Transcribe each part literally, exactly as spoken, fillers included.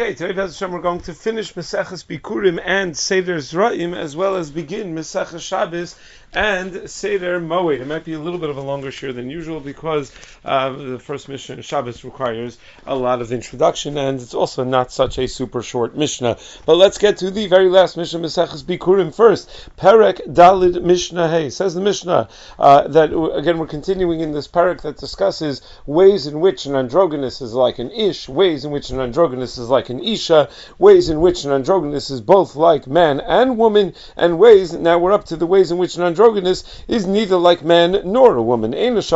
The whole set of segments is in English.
Okay, today, B'ez Hashem, we're going to finish Maseches Bikurim and Seder Zra'im, as well as begin Maseches Shabbos and Seder Moed. It might be a little bit of a longer shir than usual because uh, the first Mishnah in Shabbos requires a lot of introduction, and it's also not such a super short Mishnah. But let's get to the very last Mishnah, Maseches Bikurim first. Perek Dalid Mishnah Hey. Says the Mishnah uh, that, again, we're continuing in this perek that discusses ways in which an androgynous is like an ish, ways in which an androgynous is like an isha, ways in which an androgynous is both like man and woman, and ways, now we're up to the ways in which an androgynous is neither like man nor a woman. In what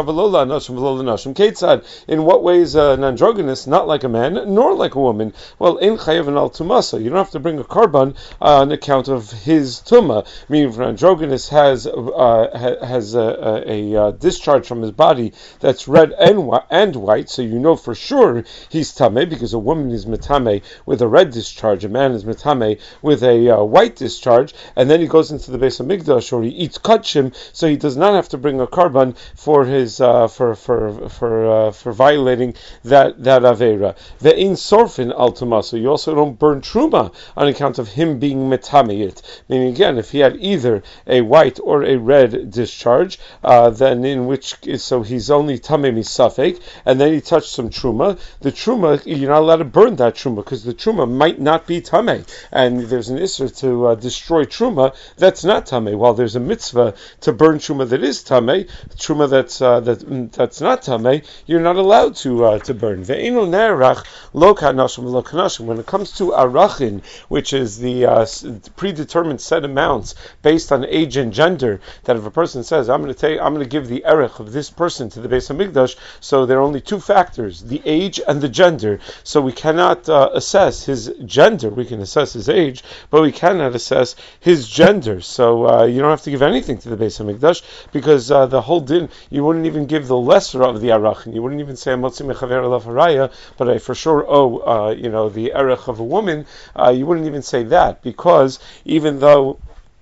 way is uh, an androgynous not like a man nor like a woman? Well, in chayav and al tumasa, you don't have to bring a korban uh, on account of his tuma. Meaning, if an androgynous has uh, has a, a, a discharge from his body that's red and and white, so you know for sure he's tameh, because a woman is metame with a red discharge, a man is metame with a uh, white discharge, and then he goes into the Beis Hamikdash or he eats kachim, so he does not have to bring a korban for his uh, for for for uh, for violating that that avera. Ve'in sorfin al tumasa. You also don't burn truma on account of him being metameit. Meaning, again, if he had either a white or a red discharge, uh, then in which so he's only tamei misafek, and then he touched some truma. The truma, you're not allowed to burn that truma because the truma might not be tamei, and there's an issur to uh, destroy truma that's not tamei, while there's a mitzvah to burn truma that is tamei. Truma that's uh, that that's not tamei, you're not allowed to uh, to burn. Ve'inu nerach lo kanashim lo kanashim. When it comes to arachin, which is the uh, predetermined set amounts based on age and gender, that if a person says, I'm going to take, I'm going to give the erech of this person to the Beis Hamikdash, so there are only two factors, the age and the gender. So we cannot uh, assess his gender. We can assess his age, but we cannot assess his gender. So uh, you don't have to give anything to the Beis Hamikdash, because uh, the whole din, you wouldn't even give the lesser of the arachin. You wouldn't even say Motzi mechaver alav haraya, but I for sure owe uh, you know the erech of a woman. Uh, you wouldn't even say that, because even though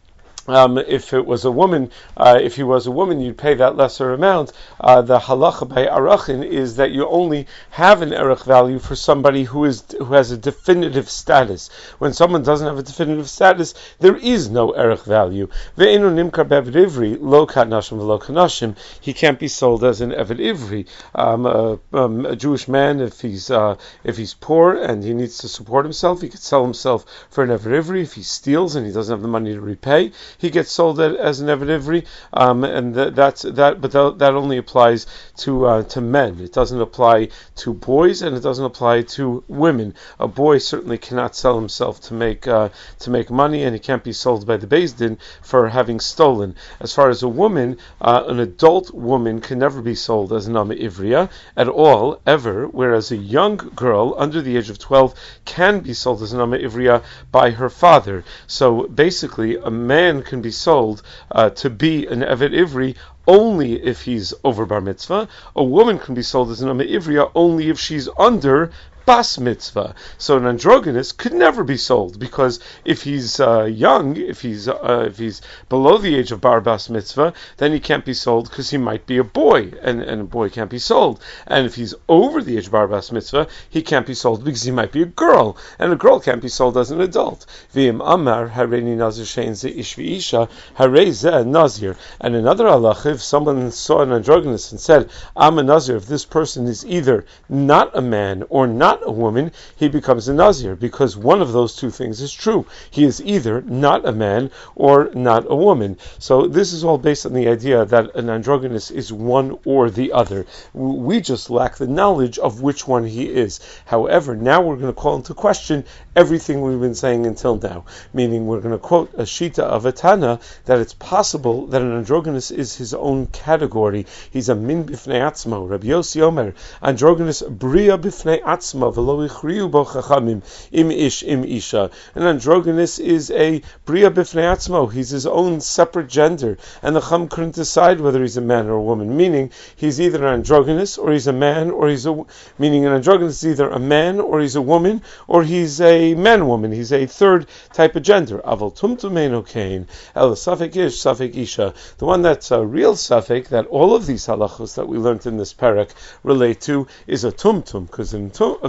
Um, if it was a woman, uh, if he was a woman, you'd pay that lesser amount. Uh, the halacha by arachin is that you only have an erech value for somebody who is who has a definitive status. When someone doesn't have a definitive status, there is no erech value. Ve'enu nimkar be'eved ivri lo kanashim v'lo kanashim. He can't be sold as an eved ivri. Um, a, um, a Jewish man, if he's uh, if he's poor and he needs to support himself, he could sell himself for an eved ivri. If he steals and he doesn't have the money to repay, he gets sold as an eved ivri, um, and that, that's that. But that, that only applies to uh, to men. It doesn't apply to boys, and it doesn't apply to women. A boy certainly cannot sell himself to make uh, to make money, and he can't be sold by the Beis Din for having stolen. As far as a woman, uh, an adult woman can never be sold as an ama ivriya at all, ever. Whereas a young girl under the age of twelve can be sold as an ama ivriya by her father. So basically, a man can be sold uh, to be an eved ivri only if he's over bar mitzvah. A woman can be sold as an ama ivriya only if she's under bas mitzvah. So an androgynous could never be sold, because if he's uh, young, if he's uh, if he's below the age of bar bas mitzvah, then he can't be sold because he might be a boy, and, and a boy can't be sold. And if he's over the age of bar bas mitzvah, he can't be sold because he might be a girl, and a girl can't be sold as an adult. V'im amar hareini nazir shein ze ish v'isha harei ze nazir. And another halacha, if someone saw an androgynous and said, I'm a nazir, if this person is either not a man or not a woman, he becomes a nazir, because one of those two things is true. He is either not a man or not a woman. So this is all based on the idea that an androgynous is one or the other. We just lack the knowledge of which one he is. However, now we're going to call into question everything we've been saying until now, meaning we're going to quote a shita of a Tana that it's possible that an androgynous is his own category. He's a min bifnei atzmo. Rabbi Yossi Omer, androgynous bria bifnei atzmo v'lo ichriu bo chachamim im ish im isha. An androgynous is a bria bifnei atzmo. He's his own separate gender, and the Chum couldn't decide whether he's a man or a woman, meaning he's either an androgynous or he's a man, or he's a meaning an androgynous is either a man or he's a woman, or he's a man-woman. He's a third type of gender. Aval tumtumeinu kain el safek ish safek isha. The one that's a real safek that all of these halachos that we learned in this parak relate to is a tumtum, because a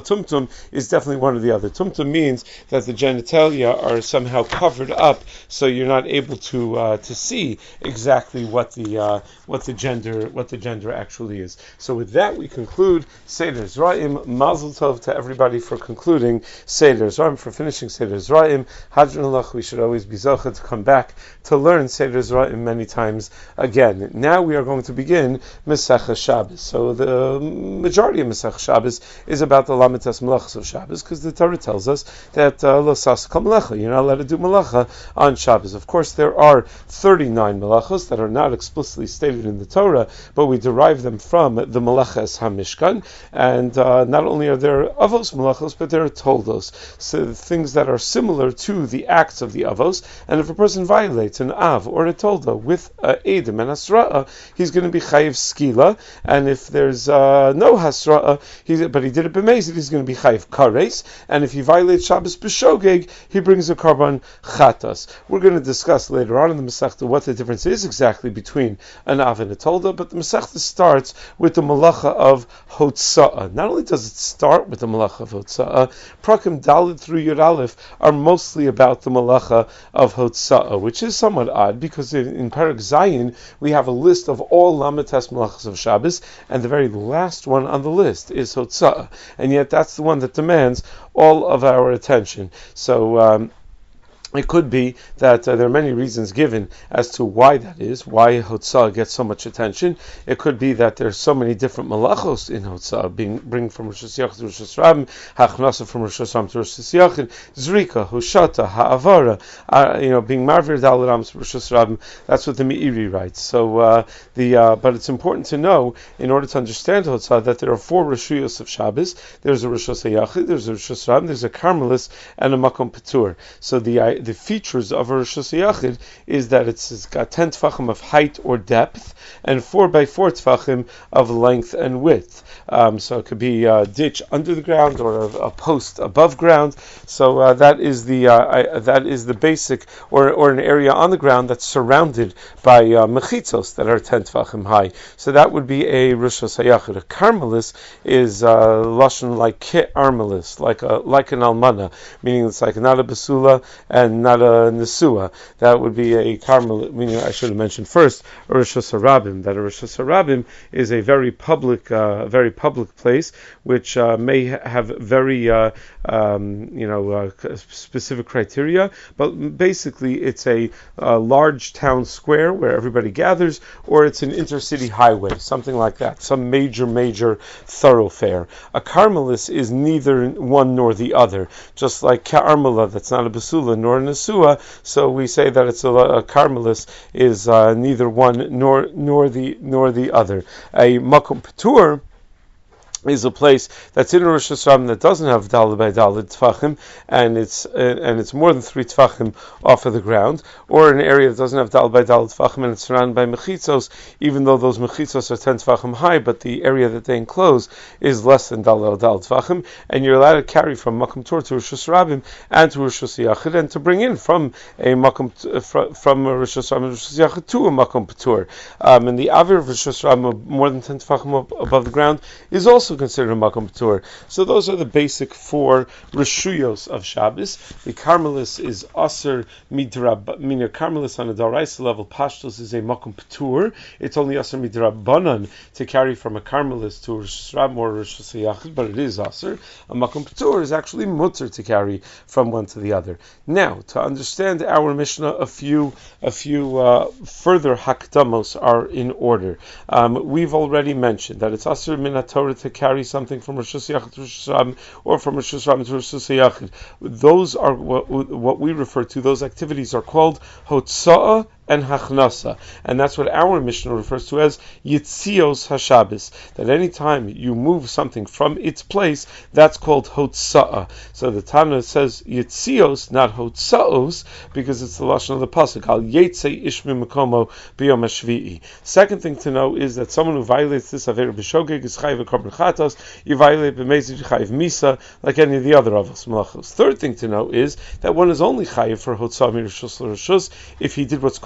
tumtum is definitely one or the other. Tumtum means that the genitalia are somehow covered up, so you're not able to uh, to see exactly what the uh, what the gender what the gender actually is. So with that, we conclude Seder Zra'im. Mazel tov to everybody for concluding Seder Zra'im, for finishing Seder Zra'im. Hadron Lach, we should always be zocheh to come back to learn Seder Zra'im many times again. Now we are going to begin Masechah Shabbos. So the majority of Masechah Shabbos is about the Lamites Melachos of Shabbos, because the Torah tells us that Lo Sascha Melacha, you're not allowed to do Melacha on Shabbos. Of course, there are thirty-nine Melachos that are not explicitly stated in the Torah, but we derive them from the Melachas HaMishkan, and uh, not only are there Avos Melachos, but there are Toldos, so things that are similar to the acts of the Avos, and if a person violates an Av or a Tolda with uh, Edom and Hasra'ah, he's going to be Chayiv Skila, and if there's uh, no Hasra'ah, he, but he did it b'mezid, he's going to be Chayiv Kares, and if he violates Shabbos b'shogeg, he brings a Karban Chatas. We're going to discuss later on in the Masechta what the difference is exactly between an Av and a Tolda, but the Masechta starts with the Malacha of Hotza'ah. Not only does it start with the Malacha of Hotza'ah, Prakim Daled through Yud Aleph are mostly about the Malacha of Hotza'ah, which is somewhat odd, because in, in Perek Zayin we have a list of all Lamites Malachas of Shabbos, and the very last one on the list is Hotza'ah, and yet that's the one that demands all of our attention. So um, it could be that uh, there are many reasons given as to why that is, why Hotza'ah gets so much attention. It could be that there's so many different malachos in Hotza'ah, being bring from Rosh Hashanah to Rosh Hashanah, Hachnasa from Rosh Hashanah to Rosh Hashanah, Zrika, Hoshata, Ha'avara, uh, you know, being Marvir Dal Rams to Rosh Hashanah. That's what the Meiri writes. So uh, the uh, but it's important to know, in order to understand Hotza'ah, that there are four Rishuyos of Shabbos. There's a Rosh Hashanah, there's a Rosh Hashanah, there's a Carmelis, and a Makom Patur. So the uh, the features of a Rosh Hashanah is that it's, it's got ten tefachim of height or depth, and four by four tefachim of length and width. Um, so it could be a ditch under the ground or a, a post above ground. So uh, that is the uh, I, that is the basic, or or an area on the ground that's surrounded by uh, mechitzos that are ten tefachim high. So that would be a Rosh Hashanah. A Carmelis is uh, lashon like ke armelis, like a like an almana, meaning it's like not a basula and not a nesua. That would be a Carmel. Meaning, I should have mentioned first a Rosh Hashanah. That a Rosh Hashanah is a very public, uh, very public place, which uh, may have very, uh, um, you know, uh, specific criteria. But basically, it's a, a large town square where everybody gathers, or it's an intercity highway, something like that, some major, major thoroughfare. A Carmelis is neither one nor the other. Just like Carmela, that's not a basula nor a nesua, so we say that it's a, a Carmelis is uh, neither one nor nor the nor the other. A Makom Patur is a place that's in Rosh Hashanah that doesn't have daled by daled tefachim, and it's uh, and it's more than three tefachim off of the ground, or an area that doesn't have daled by daled tefachim and it's surrounded by mechitzos, even though those mechitzos are ten tefachim high, but the area that they enclose is less than daled daled tefachim, and you're allowed to carry from Makom Patur to Rosh Hashanah and to Rosh Hashanah, and to bring in from a Makom uh, from, from a Rosh Hashanah to a Makom Patur. Um, and the avir of Rosh Hashanah more than ten tefachim above the ground is also considered a Makom Patur. So those are the basic four Rishuyos of Shabbos. The Carmelis is Aser Midrab, meaning Carmelis on a Daraisa level, Pashtos is a Makom Patur. It's only Aser Midrabanan to carry from a Carmelis to a Rosh Hashanah or Rosh Hashanah, but it is Aser. A Makom Patur is actually Mutter to carry from one to the other. Now, to understand our Mishnah, a few a few uh, further Hakdamos are in order. Um, we've already mentioned that it's Aser Min HaTorah to carry something from Rosh Hashanah to Rosh Hashanah or from Rosh Hashanah to Rosh Hashanah. Those are what, what we refer to, those activities are called Hotza'ah and Hachnasa, and that's what our Mishnah refers to as Yitzios HaShabbos, that any time you move something from its place, that's called Hotza'ah. So the Tana says Yitzios, not Hotza'os, because it's the lashon of the pasuk Al Yetzei Ish Mimakomo B'Yom HaShvi'i. Second thing to know is that someone who violates this Aver B'Shogeg is Chayiv Korban Chatos. You violate B'Mezid Chayiv Misa, like any of the other Avos Malachos. Third thing to know is that one is only Chayiv for Hotza'ah Mirishus L'Rishus if he did what's called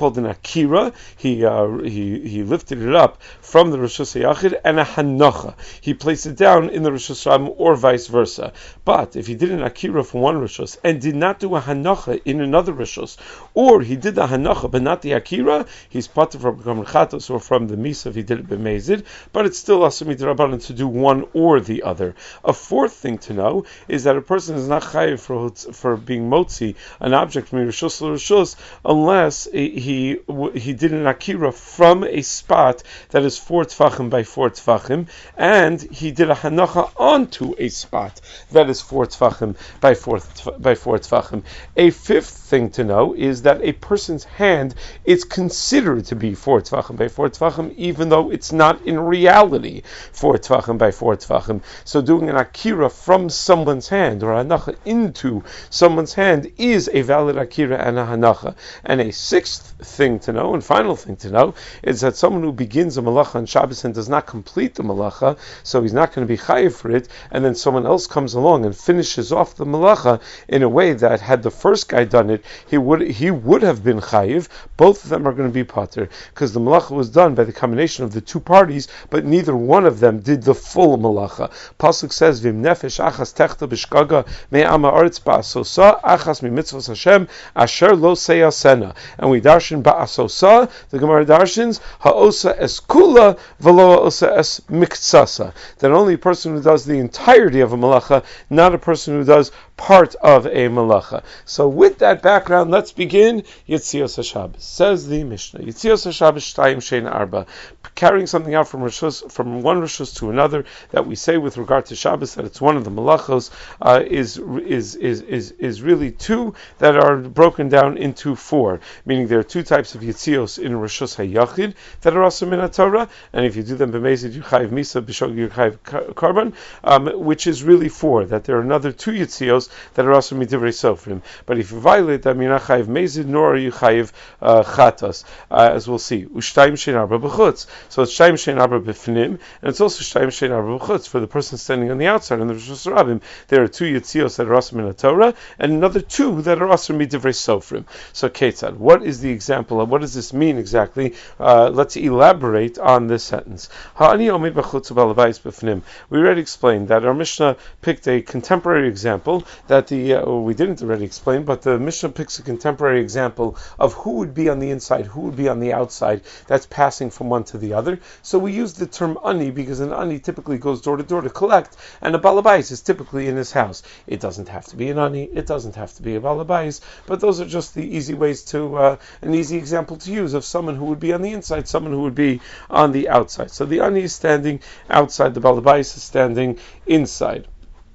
called an akira. He uh, he he lifted it up from the Rosh Hashanah, and a hanacha. He placed it down in the Rosh Hashanah, or vice versa. But if he did an akira from one Rosh and did not do a hanacha in another Rosh, or he did the hanacha but not the akira, he's patur from Karban Chatos or from the Misa if he did it b'mezid. But it's still asur midrabanan to do one or the other. A fourth thing to know is that a person is not chayiv for for being motzi an object from Rishus l'Rishus unless he he did an akira from a spot that is four tefachim by four tefachim, and he did a hanacha onto a spot that is four tefachim by four by four tefachim. A fifth thing to know is that a person's hand is considered to be four tefachim by four tefachim, even though it's not in reality four tefachim by four tefachim. So doing an akira from someone's hand or a hanacha into someone's hand is a valid akira and a hanacha. And a sixth thing to know, and final thing to know, is that someone who begins a malacha on Shabbos and does not complete the malacha, so he's not going to be chayiv for it, and then someone else comes along and finishes off the malacha in a way that had the first guy done it, he would he would have been chayiv. Both of them are going to be patur, because the malacha was done by the combination of the two parties, but neither one of them did the full malacha. Pasuk says, "Vim nefesh achas techta b'shkaga me'ama aretz ba'asosa achas mimitzvos Hashem asher lo seyasena." And we darshan ba'asosa. The Gemara darshans ha'osa es kula v'lo ha'osa es miktsasa. That only a person who does the entirety of a malacha, not a person who does part of a malacha. So with that background, let's begin Yitzios HaShabbos. Says the Mishnah, Yitzios HaShabbos Shtayim Shein Arba, carrying something out from Rishus, from one Rishus to another, that we say with regard to Shabbos that it's one of the malachos, uh, is, is is is is really two that are broken down into four, meaning there are two types of Yitzios in Rishus HaYachid that are also min Torah, and if you do them b'mezid you chayiv misa, b'shog you chayiv karban, um, which is really four, that there are another two Yitzios that are also midivrei sofrim. But if you violate them, you're not chayiv mezid, nor are you chayiv uh, chatas, uh, as we'll see. Ushtayim shein arba b'chutz. So it's shtayim shein arba b'fnim, and it's also shtayim shein arba b'chutz for the person standing on the outside. On the Rosh Hashanah, there are two yitzios that are also min Torah, and another two that are also midivrei sofrim. So Ketzad, what is the example of what does this mean exactly? Uh, let's elaborate on this sentence. Ha'ani omid b'chutz u'balabayis b'fnim. We already explained that our Mishnah picked a contemporary example that the uh, we didn't already explain, but the Mishnah picks a contemporary example of who would be on the inside, who would be on the outside. That's passing from one to the other. So we use the term ani because an ani typically goes door to door to collect, and a balabais is typically in his house. It doesn't have to be an ani, it doesn't have to be a balabais, but those are just the easy ways to uh, an easy example to use of someone who would be on the inside, someone who would be on the outside. So the ani is standing outside, the balabais is standing inside.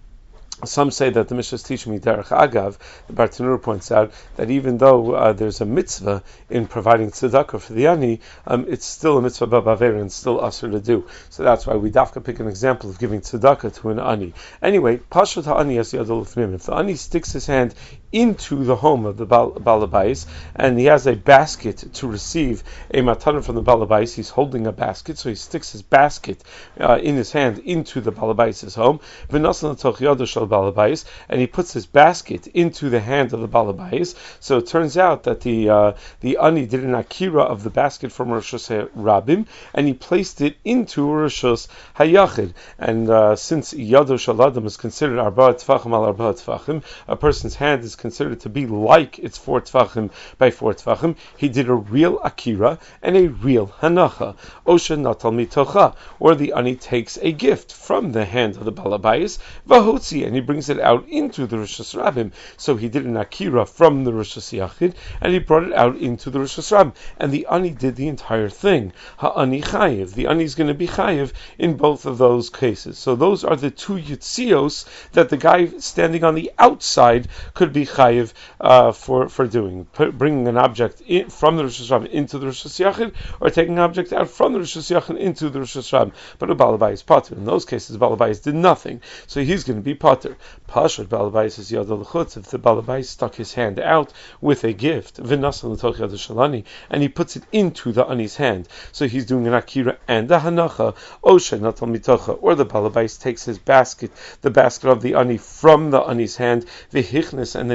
Some say that the Mishnah is teaching me derech agav. The Bartanura points out that even though uh, there's a mitzvah in providing tzedakah for the ani, um, it's still a mitzvah b'aver and still asur to do. So that's why we dafka pick an example of giving tzedakah to an ani. Anyway, pashat ha'ani as yadol l'fnim. If the ani sticks his hand into the home of the bal- balabais and he has a basket to receive a matana from the balabais, he's holding a basket, so he sticks his basket uh, in his hand into the balabais' home. V'nasan l'toch yado shel balabais, and he puts his basket into the hand of the balabais. So it turns out that the uh, the ani did an akira of the basket from Rosh Rabim, and he placed it into Rosh Hayachid. And uh, since yado shel adam is considered arba tefachim al arba tefachim, a person's hand is considered to be like it's four tefachim by four tefachim, he did a real akira and a real hanacha. Osha natal mitocha, or the ani takes a gift from the hand of the balabais, vahotzi, and he brings it out into the Rosh Hashanah. So he did an akira from the Rosh Hashanah, and he brought it out into the Rosh Hashanah. And the ani did the entire thing. Ha'ani chayiv. The ani is going to be chayiv in both of those cases. So those are the two yitzios that the guy standing on the outside could be chayiv uh, for for doing, P- bringing an object in, from the Rosh Hashanah into the Rosh Hashanah, or taking an object out from the Rosh Hashanah into the Rosh Hashanah. But a balabais is patur. In those cases, the balabais did nothing, so he's going to be patur. Pashat balabais is yadol l'chutz. If the balabais stuck his hand out with a gift, v'nasan l'toch yado shalani, and he puts it into the ani's hand, so he's doing an akira and a hanacha. Osha natal mitocha, or the balabais takes his basket, the basket of the ani, from the ani's hand, v'hichnes, and then he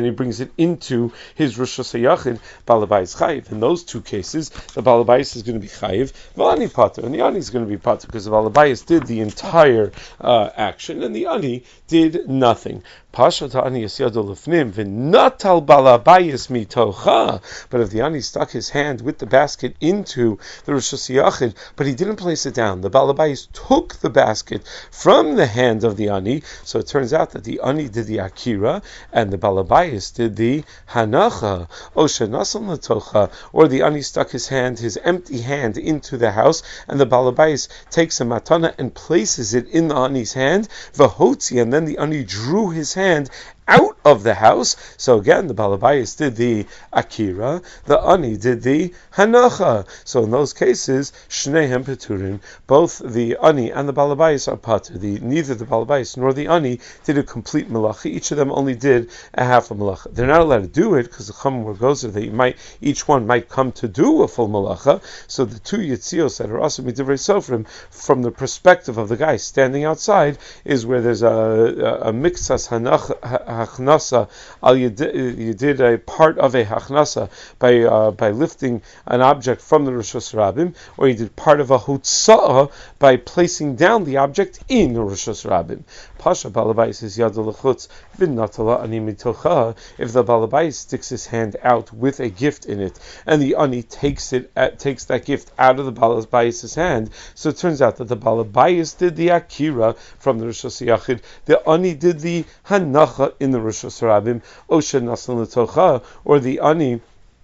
he brings it into his Rishus HaYachid, Balabayis Chayiv. In those two cases, the Balabayis is going to be Chayiv, V'ani Pater, and the Ani is going to be Pater, because the Balabayis did the entire uh, action, and the Ani did nothing. Pasha ta'ani yasyado lefnim v'natal balabayis mitocha. But if the ani stuck his hand with the basket into the Rishus HaYachid, but he didn't place it down, the balabayis took the basket from the hand of the ani. So it turns out that the ani did the akira and the balabayis did the hanacha. Osha nasal letocha, or the ani stuck his hand, his empty hand, into the house, and the balabayis takes a matana and places it in the ani's hand. V'hotzi, and then the ani drew his hand out of the house. So again, the Balabayis did the Akira, the Ani did the Hanacha. So in those cases, Shnehem Peturin, both the Ani and the Balabayis are Pater. The, neither the Balabayis nor the Ani did a complete Malacha. Each of them only did a half a Malacha. They're not allowed to do it, because the Chum goes there, they might, each one might come to do a full Malacha. So the two Yitzios that are also Midivrei Sofrim, from the perspective of the guy standing outside, is where there's a, a, a mixas Hanacha, Hachnasa, you did, you did a part of a hachnasa by uh, by lifting an object from the Rosh Hashanah, or you did part of a hutza'ah by placing down the object in the Rosh Hashanah. Pasha Balabais is yad l'chutz v'natala ani mitocha. If the Balabais sticks his hand out with a gift in it, and the ani takes it at, takes that gift out of the Balabais' hand, so it turns out that the Balabais did the akira from the Rosh Hashanah, the ani did the hanacha in the Rosh Hashanah, Osha Nasan L'tocha, or the Ani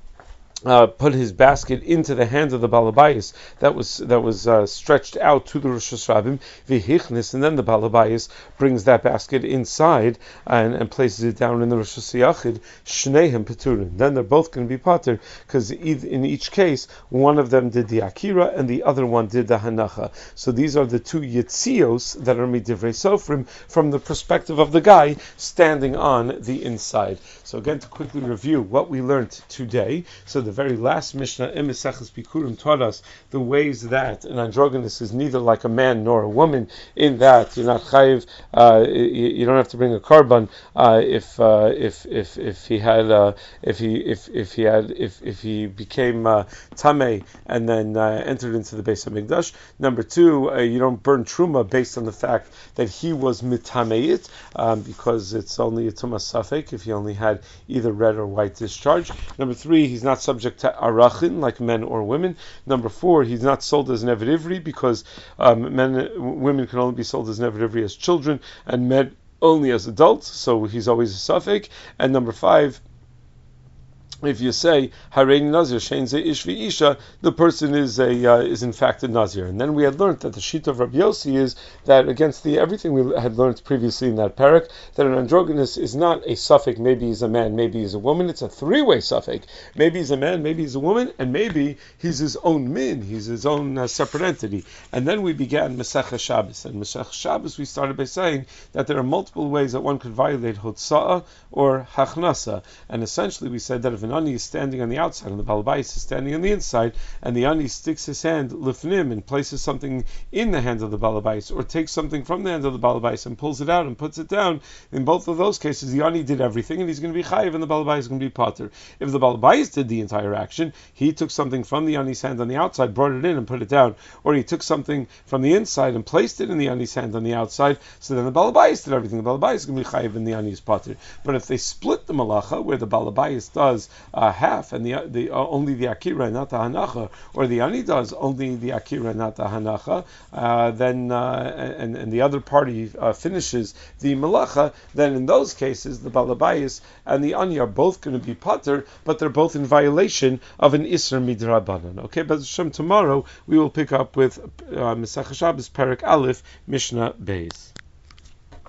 Uh, put his basket into the hands of the Balabayis that was that was uh, stretched out to the Rosh Hashanah, v'hichnis, and then the Balabayis brings that basket inside and, and places it down in the Rosh Hashanah. Shnehem Peturin. Then they're both going to be pater, because in each case one of them did the akira and the other one did the hanacha. So these are the two yitzios that are midivrei sofrim from the perspective of the guy standing on the inside. So again, to quickly review what we learned today. So the very last Mishnah in Maseches Bikurim taught us the ways that an androgynous is neither like a man nor a woman, in that you're not chayiv, uh, you, you don't have to bring a karban uh, if uh, if if if he had uh, if he if if he had if if he became uh, tamei and then uh, entered into the Beis Hamikdash. Number two, uh, you don't burn truma based on the fact that he was mitameit, um, because it's only a tumas safek if he only had either red or white discharge. Number three, he's not subject to arachin like men or women. Number four, he's not sold as never ivri, because um, men, women can only be sold as never ivri as children, and men only as adults. So he's always a suffix. And number five, if you say Harein Nazir Shein Ze Ish V'Isha, the person is a uh, is in fact a Nazir. And then we had learned that the sheet of Rabbi Yossi is that against the everything we had learned previously in that parak, that an androgynous is not a suffix. Maybe he's a man, maybe he's a woman. It's a three-way suffix. Maybe he's a man, maybe he's a woman, and maybe he's his own min. He's his own uh, separate entity. And then we began Masechah Shabbos. And Masechah Shabbos we started by saying that there are multiple ways that one could violate Hotza'ah or Hachnasa. And essentially we said that if an Ani is standing on the outside and the Balabais is standing on the inside, and the Ani sticks his hand lifnim and places something in the hands of the Balabais, or takes something from the hand of the Balabais and pulls it out and puts it down, in both of those cases the Ani did everything and he's going to be chayiv and the Balabais is going to be pater. If the Balabais did the entire action, he took something from the Ani's hand on the outside, brought it in and put it down, or he took something from the inside and placed it in the Ani's hand on the outside, so then the Balabais did everything. The Balabais is going to be chayiv and the Ani is pater. But if they split the malacha, where the Balabais does Uh, half, and the the uh, only the akira, not the hanacha, or the ani does only the akira, not the hanacha, uh, then uh, and and the other party uh, finishes the malacha, then in those cases the balabayis and the ani are both going to be pater, but they're both in violation of an isra midrabanan. Okay, but Hashem, tomorrow we will pick up with uh, Masechah Shabbos Perek Aleph Mishnah Beis.